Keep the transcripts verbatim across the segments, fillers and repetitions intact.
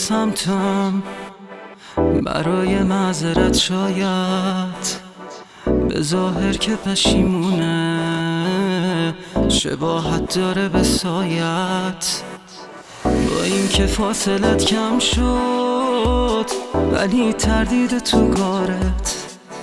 سمتم برای معذرت، شاید به ظاهر که پشیمونه، شباهت داره به سایت. با این که فاصلت کم شد ولی تردید تو کارت،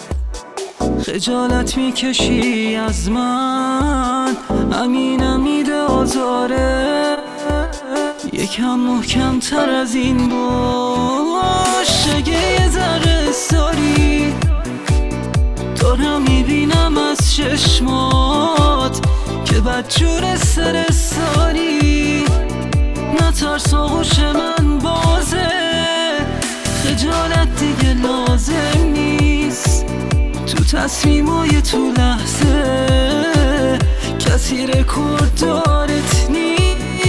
خجالت میکشی از من، همینم میده آزاره. یکم محکم تر از این باش، اگه یه ذره ساری دارم میبینم از چشمات که بدجور سر ساری. نترس آغوش من بازه، خجالت دیگه لازم نیست. تو تصمیمای تو لحظه کسی رکورد دارت نیست.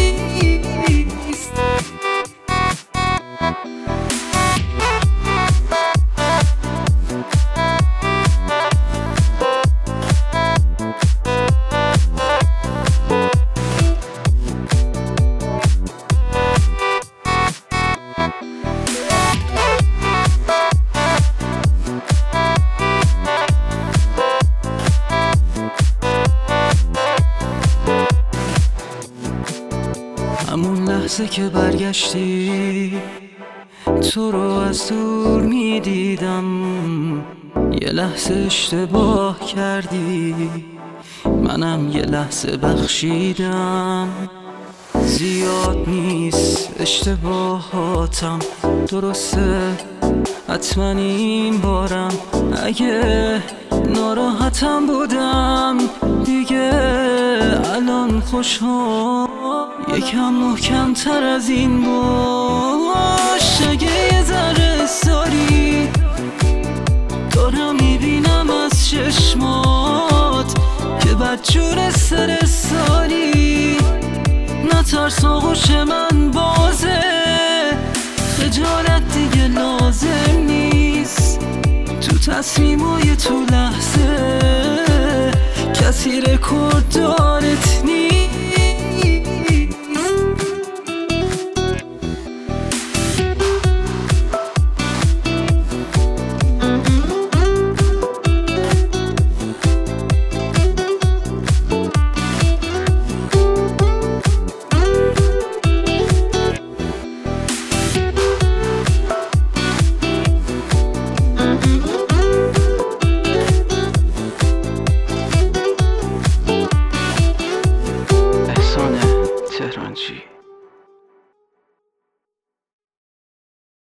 همون لحظه که برگشتی تو رو از دور میدیدم، یه لحظه اشتباه کردی، منم یه لحظه بخشیدم. زیاد نیست اشتباهاتم، درسته حتما این بارم اگه ناراحتم بودم دیگه الان خوشحال. یکم محکم تر از این باش، اگه یه ذره ساری دارم میبینم از چشمات که بدجور سر ساری. نترس آغوش من بازه، خجالت دیگه لازم نیست. تو تصمیمای تو لحظه کسی رکورد دارت نیست.